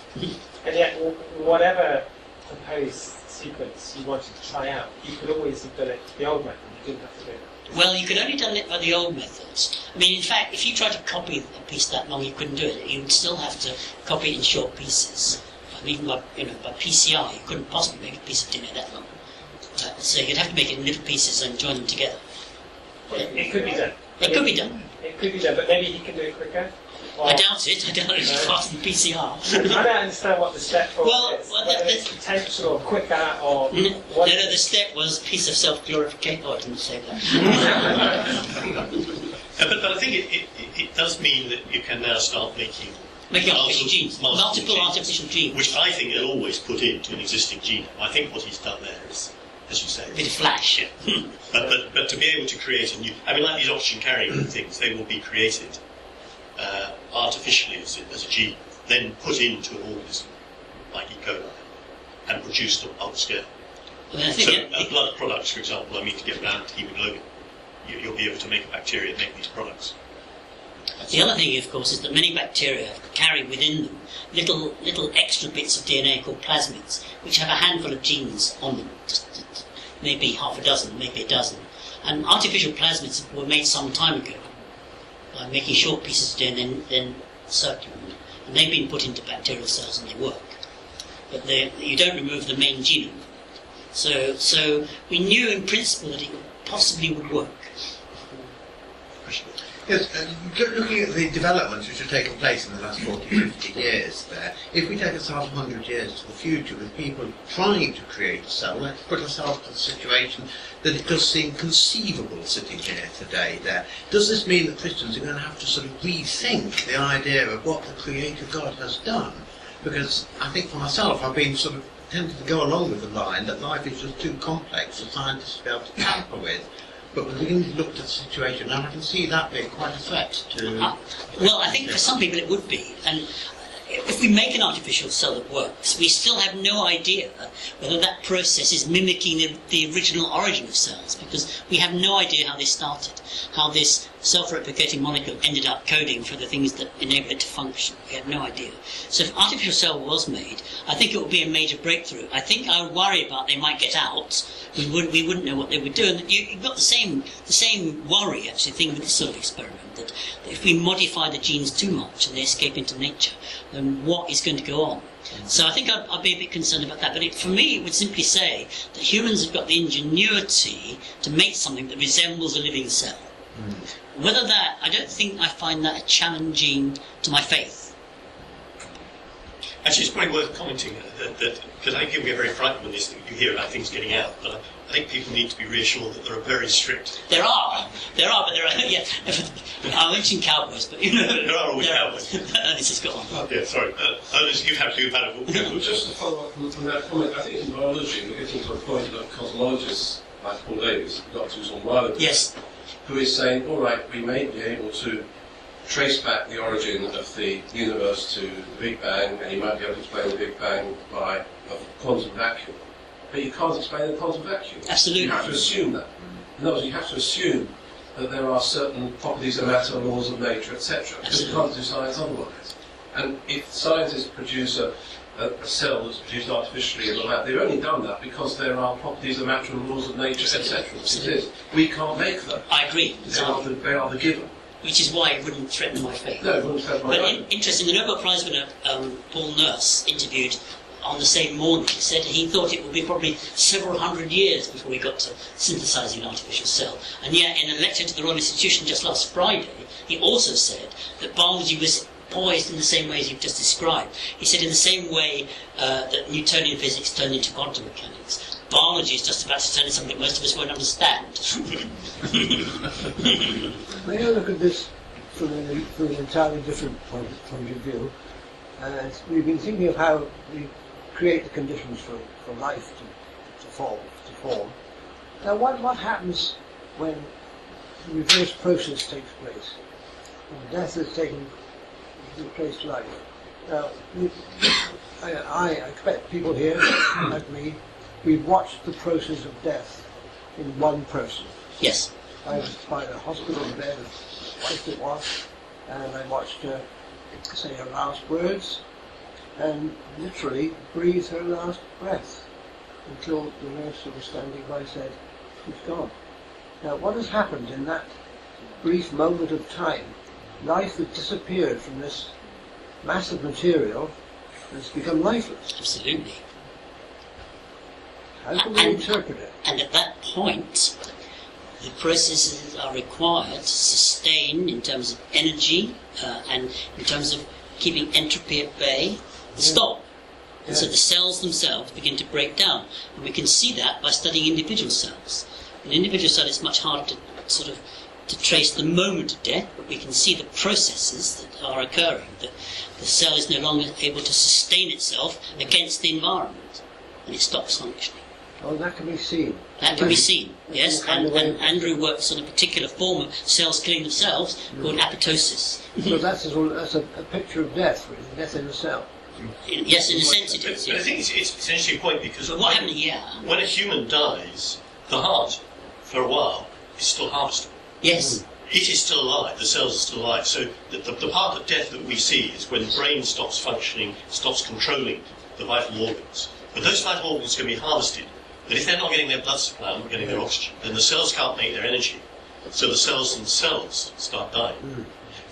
And yet, w- whatever proposed sequence you wanted to try out, you could always have done it the old method. You didn't have to do it. Well, you could only done it by the old methods. I mean, in fact, if you tried to copy a piece that long, you couldn't do it. You would still have to copy it in short pieces. I mean, even by, you know, by P C R, you couldn't possibly make a piece of D N A that long. Uh, so you'd have to make it in little pieces and join them together. It, it could be done. It could be done. It could be done, but maybe he can do it quicker. Or, I doubt it. I doubt it. It's No. faster than P C R. I don't understand what the step for Well, is. well, Whether the- it's potential or quicker or No, what. no, the step was piece of self-glorification. Oh, I didn't say that. Uh, but, but I think it, it, it, it does mean that you can now start making Making artificial multiple- genes. Multiple artificial genes. which I think they'll always put into an existing genome. I think what he's done there is, as you say, A bit of flash. yeah. but, but but to be able to create a new, I mean, like these oxygen carrying things, they will be created uh, artificially as a, as a gene, then put into an organism like E. coli and produced on bulk scale. I mean, I So think uh, it, blood products, for example, I mean, to get round to hemoglobin, you, you'll be able to make a bacteria make these products. the other thing, of course, is that many bacteria carry within them little little extra bits of D N A called plasmids, which have a handful of genes on them, just, just maybe half a dozen, maybe a dozen. And artificial plasmids were made some time ago. by making short pieces a day and then, then circular. And they've been put into bacterial cells and they work. But they, you don't remove the main genome. So, so we knew in principle that it possibly would work. Yes, uh, looking at the developments which have taken place in the last forty, fifty years there, if we take ourselves one hundred years to the future with people trying to create a cell, let's put ourselves in a situation that it does seem conceivable sitting here today there. Does this mean that Christians are going to have to sort of rethink the idea of what the Creator God has done? Because I think for myself, I've been sort of tended to go along with the line that life is just too complex for scientists to be able to tamper with. But we begin to look at the situation, and I can see that being quite a threat to... Uh, well, I think for some people it would be. And if we make an artificial cell that works, we still have no idea whether that process is mimicking the, the original origin of cells, because we have no idea how they started, how this self-replicating molecule ended up coding for the things that enable it to function. We have no idea. So if artificial cell was made, I think it would be a major breakthrough. I think I would worry about they might get out. We, would, we wouldn't know what they would do. And you, you've got the same, the same worry, actually, thing with this sort of experiment, that, that if we modify the genes too much and they escape into nature, then what is going to go on? So I think I'd, I'd be a bit concerned about that. But it, for me, it would simply say that humans have got the ingenuity to make something that resembles a living cell. Mm. Whether that, I don't think I find that challenging to my faith. Actually, it's probably worth commenting that, that because I think people get very frightened when this, you hear about things getting out, but I, I think people need to be reassured that there are very strict... There are, there are, but there are, yeah, I mentioned cowboys, but you know... There are always there cowboys. Are, this has got on. Yeah, sorry. Uh, others, you've had, you've had a... Well, just to follow up from that comment, I think in biology we're getting to a point that cosmologists like Paul Davies, doctors on biology, yes, who is saying, all right, we may be able to trace back the origin of the universe to the Big Bang, and you might be able to explain the Big Bang by a quantum vacuum. But you can't explain the quantum vacuum. Absolutely. You have to assume that. In other words, you have to assume that there are certain properties of matter, laws of nature, et cetera. Because you can't do science otherwise. And if scientists produce a, a, a cell that's produced artificially in the lab, they've only done that because there are properties of matter and laws of nature, et cetera. that exist. We can't make them. I agree. They are the, they are the given. Which is why it wouldn't threaten my faith. No, it wouldn't threaten my faith. faith. But in, interesting, the Nobel Prize winner, um, Paul Nurse, interviewed on the same morning, said he thought it would be probably several hundred years before we got to synthesising an artificial cell. And yet, in a lecture to the Royal Institution just last Friday, he also said that biology was poised in the same way as you've just described. He said in the same way uh, that Newtonian physics turned into quantum mechanics, biology is just about to turn into something most of us won't understand. May I look at this from an, from an entirely different point, point of view? Uh, we've been thinking of how we create the conditions for, for life to, to form. To form. Now, what, what happens when the reverse process takes place? When death is taking place to life. Now, we, I, I expect people here, like me, we've watched the process of death in one person. Yes. I was by the hospital bed, wife it was, and I watched her say her last words and literally breathe her last breath until the nurse who was standing by said, she's gone. Now, what has happened in that brief moment of time? Life has disappeared from this mass of material and it's become lifeless. Absolutely. How can we and, interpret it? And at that point, the processes are required to sustain in terms of energy uh, and in terms of keeping entropy at bay, and yeah. stop. And yeah. so the cells themselves begin to break down. And we can see that by studying individual cells. In individual cells, it's much harder to sort of to trace the moment of death, but we can see the processes that are occurring, that the cell is no longer able to sustain itself against the environment, and it stops functioning. Oh, that can be seen. That can be seen, yes, and, and Andrew works on a particular form of cells killing themselves mm. called apoptosis. So that's, a, that's a, a picture of death, really, death in a cell. In, yes, in a sense it is. But, but I think it's, it's, it's an interesting point because but what happened here? When a human dies, the heart, for a while, is still harvestable. Yes. Mm. It is still alive, the cells are still alive. So the, the, the part of death that we see is when the brain stops functioning, stops controlling the vital organs. But those vital organs can be harvested. But if they're not getting their blood supply, not getting their oxygen, then the cells can't make their energy. So the cells themselves start dying. Mm.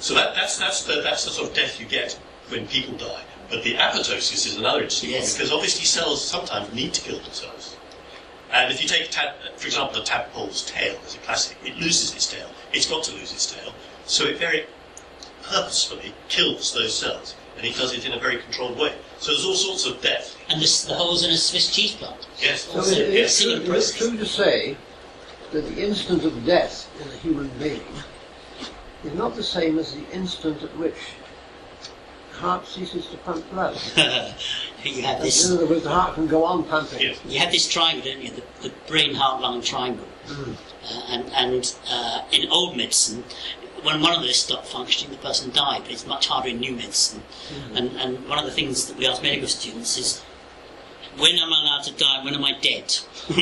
So that, that's, that's, the, that's the sort of death you get when people die. But the apoptosis is another interesting Yes. one, because obviously cells sometimes need to kill themselves. And if you take, tad, for example, a tadpole's tail as a classic, it loses its tail. It's got to lose its tail. So it very purposefully kills those cells. And it does it in a very controlled way. So there's all sorts of death. And the, the holes in a Swiss cheese plant. Yes. So Also, it, a it's, similar true, process. it's true to say that the instant of death in a human being is not the same as the instant at which heart ceases to pump blood. You have this. In other words, the heart can go on pumping. Yes. You have this triangle, don't you? The, the brain, heart, lung triangle. Mm. Uh, and and uh, in old medicine, when one of those stopped functioning, the person died. But it's much harder in new medicine. Mm. And and one of the things that we ask medical students is, when am I allowed to die? When am I dead?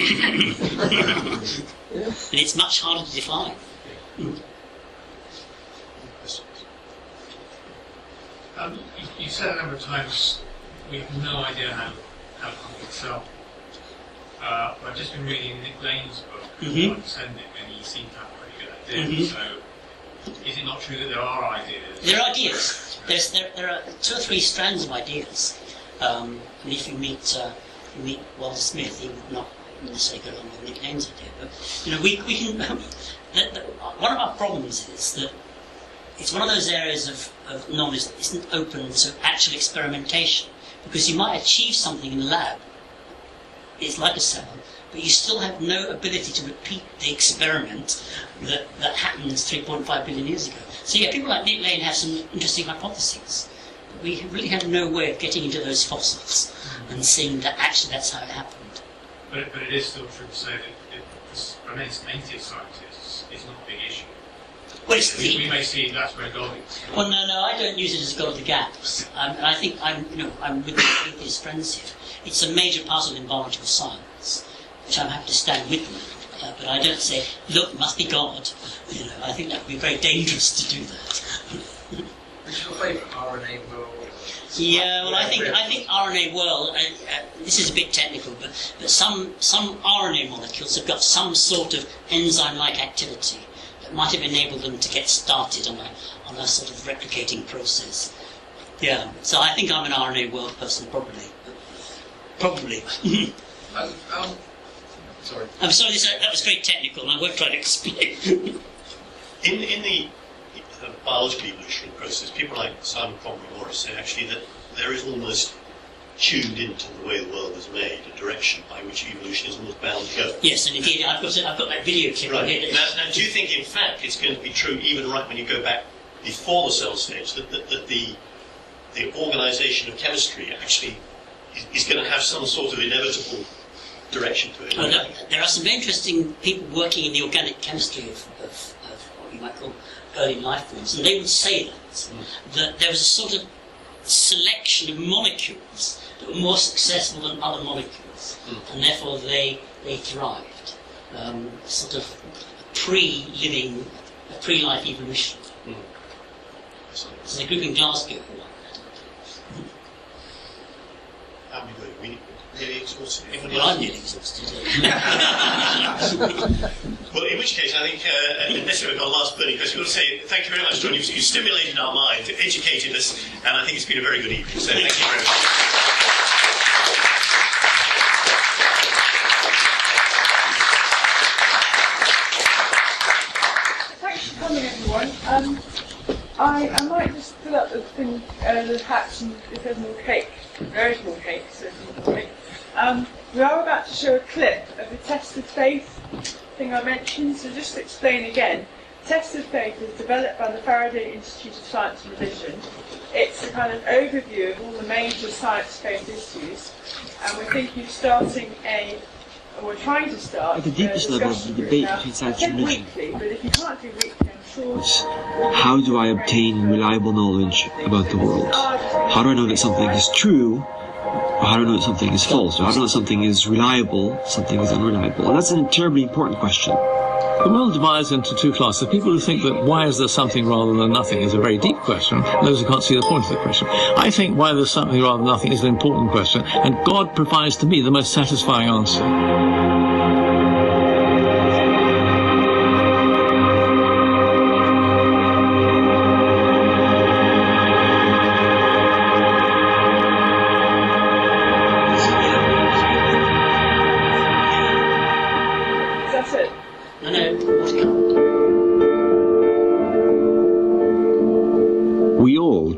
Yes. And it's much harder to define. Um, you, you said a number of times we have no idea how how to pump itself. Uh, I've just been reading Nick Lane's book, Mhm. on sending, and he seemed to have a pretty good idea. Mhm. So, is it not true that there are ideas? There are ideas. There's, there, there are two or three strands of ideas. Um, and if you meet, uh, if you meet Walter Smith, he would not necessarily go along with Nick Lane's idea. But you know, we we can. Um, the, the, one of our problems is that it's one of those areas of, of knowledge that isn't open to actual experimentation, because you might achieve something in the lab. It's like a cell, but you still have no ability to repeat the experiment that, that happened three point five billion years ago. So yeah, people like Nick Lane have some interesting hypotheses, but we really have no way of getting into those fossils and seeing that actually that's how it happened. But, but it is still true to say that it, this remains native scientists is not a big issue. Well, it's We, we the, may see that's where God is. well, no, no, I don't use it as a go to the gaps, um, and I think I'm, you know, I'm with my atheist friends here. It's a major puzzle in biological science, which I'm happy to stand with them. Uh, but I don't say, look, must be God. You know, I think that would be very dangerous to do that. Which is your favourite R N A world? Yeah, well, I think I think R N A world. Uh, uh, this is a bit technical, but but some some R N A molecules have got some sort of enzyme-like activity that might have enabled them to get started on a on a sort of replicating process. Yeah, so I think I'm an R N A world person, probably. Probably. Um, um, sorry. I'm sorry, this, that was very technical, and I won't try to explain. In, in the uh, biological evolutionary process, people like Simon Cromwell Morris say actually that there is almost tuned into the way the world is made a direction by which evolution is almost bound to go. Yes, and indeed, I've got, I've got that video clip Right. here. Now, now, do you think, in fact, it's going to be true even right when you go back before the cell stage, that, that, that the the organisation of chemistry actually is, is going to have some sort of inevitable direction to it? Oh, no, there are some very interesting people working in the organic chemistry of, of, of what you might call early life forms, and they would say that, mm. that there was a sort of selection of molecules that were more successful than other molecules, mm. and therefore they they thrived. Um, sort of pre-living, a pre-life evolution. Mm. So the group in Glasgow who won How many were we? Nearly exhausted. Anybody Well, else? I'm nearly exhausted. Well, in which case, I think, uh, unless we've got a last burning question, we'll say thank you very much, John. You've, you've stimulated our mind, educated us, and I think it's been a very good evening. So thank you very much. Thanks for coming, everyone. Um, I, I might just fill up the thing, uh, the hatch, and if there's more cake, there is more cake, so there's more cake. Um, we are about to show a clip of the test of faith thing I mentioned, so just to explain again. Test of Faith is developed by the Faraday Institute of Science and Religion. It's a kind of overview of all the major science-faith issues, and we're thinking of starting a, or we're trying to start At the deepest a level of the discussion debate group. between Now, science I said and religion. weekly, but if you can't do weekly, I'm sure... How do I obtain reliable knowledge about the world? How do I know that something is true, or how do I know that something is false? Or how do I know that something is reliable, something is unreliable? And that's a terribly important question. The world divides into two classes. People who think that why is there something rather than nothing is a very deep question. Those who can't see the point of the question. I think why there's something rather than nothing is an important question. And God provides to me the most satisfying answer.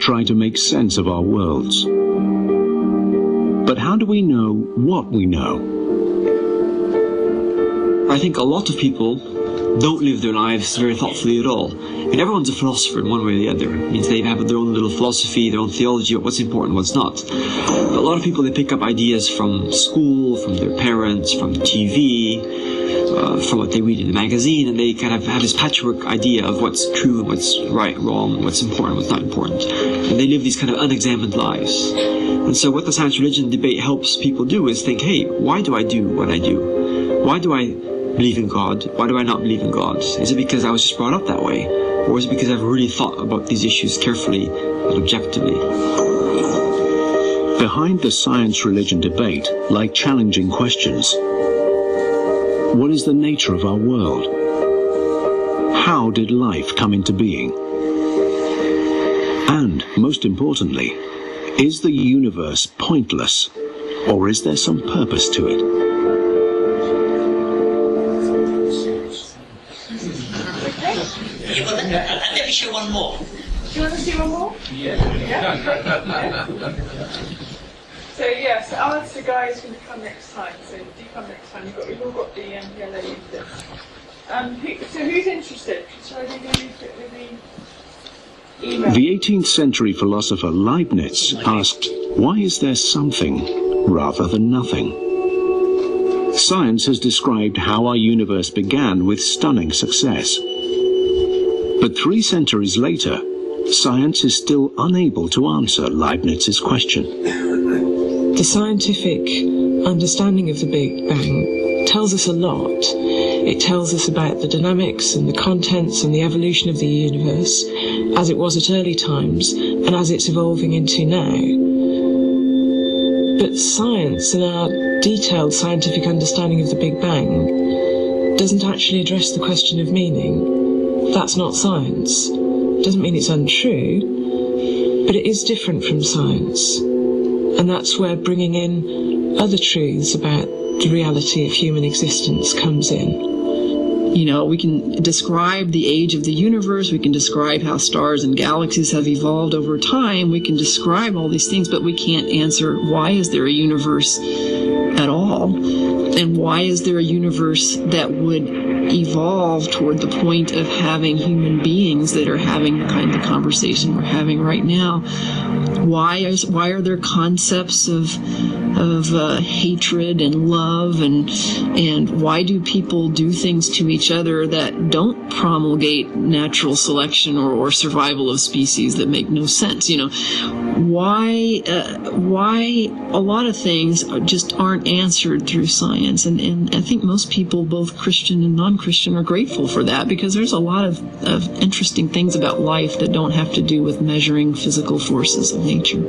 try to make sense of our worlds. But how do we know what we know? I think a lot of people don't live their lives very thoughtfully at all. And everyone's a philosopher in one way or the other. It means they have their own little philosophy, their own theology of what's important, what's not. But a lot of people, they pick up ideas from school, from their parents, from T V, uh, from what they read in the magazine, and they kind of have this patchwork idea of what's true and what's right, wrong, what's important, what's not important. And they live these kind of unexamined lives. And so what the science-religion debate helps people do is think, hey, why do I do what I do? Why do I believe in God? Why do I not believe in God? Is it because I was just brought up that way? Or is it because I've really thought about these issues carefully and objectively? Behind the science-religion debate lie challenging questions. What is the nature of our world? How did life come into being? And, most importantly, is the universe pointless, or is there some purpose to it? Yeah, well, let, let me show one more. Do you want to see one more? Yeah. Yeah? So yeah, so Alex, the guy is going to come next time. So do come next time. You've got, we've all got the um, yellow leaflet. Um, who, so who's interested? Shall I do the leaflet with the email? The eighteenth century philosopher Leibniz asked, why is there something rather than nothing? Science has described how our universe began with stunning success. But three centuries later, science is still unable to answer Leibniz's question. The scientific understanding of the Big Bang tells us a lot. It tells us about the dynamics and the contents and the evolution of the universe as it was at early times and as it's evolving into now. But science and our detailed scientific understanding of the Big Bang doesn't actually address the question of meaning. That's not science. It doesn't mean it's untrue, but it is different from science. And that's where bringing in other truths about the reality of human existence comes in. You know, we can describe the age of the universe, we can describe how stars and galaxies have evolved over time, we can describe all these things, but we can't answer why is there a universe at all? And why is there a universe that would evolve toward the point of having human beings that are having the kind of conversation we're having right now? Why is why are there concepts of of uh, hatred and love, and and why do people do things to each other that don't promulgate natural selection or, or survival of species that make no sense? You know, why uh, why a lot of things just aren't answered through science, and and I think most people, both Christian and non-Christian, are grateful for that, because there's a lot of, of interesting things about life that don't have to do with measuring physical forces of nature.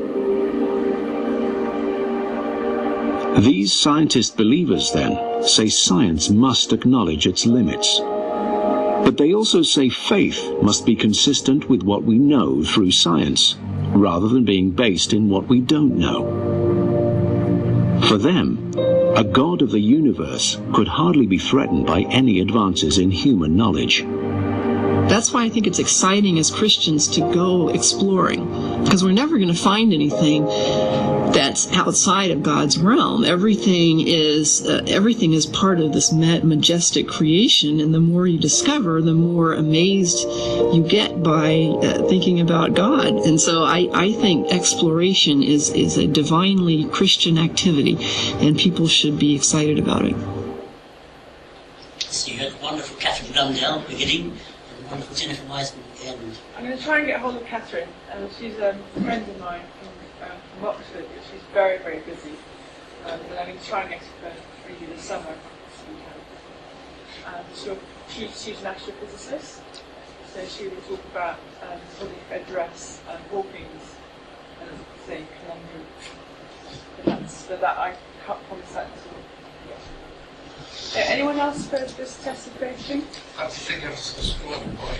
These scientist believers, then, say science must acknowledge its limits. But they also say faith must be consistent with what we know through science, rather than being based in what we don't know. For them, a God of the universe could hardly be threatened by any advances in human knowledge. That's why I think it's exciting as Christians to go exploring, because we're never going to find anything that's outside of God's realm. Everything is uh, everything is part of this majestic creation, and the more you discover, the more amazed you get by uh, thinking about God. And so I, I think exploration is, is a divinely Christian activity, and people should be excited about it. So you had wonderful Catherine Blundell beginning, and wonderful Jennifer Wiseman at the end. I'm going to try and get hold of Catherine. Uh, she's um, a friend of mine from, um, from Oxford, but she's very, very busy. Um, but I'm going to try and get her for you this summer. If we can. Um, she'll, she, she's an astrophysicist, so she will talk about um, sort of address um, Hawking's uh, say, conundrum. But, that's, but that I can't promise that to you. Uh, anyone else for this test of faith? I think I was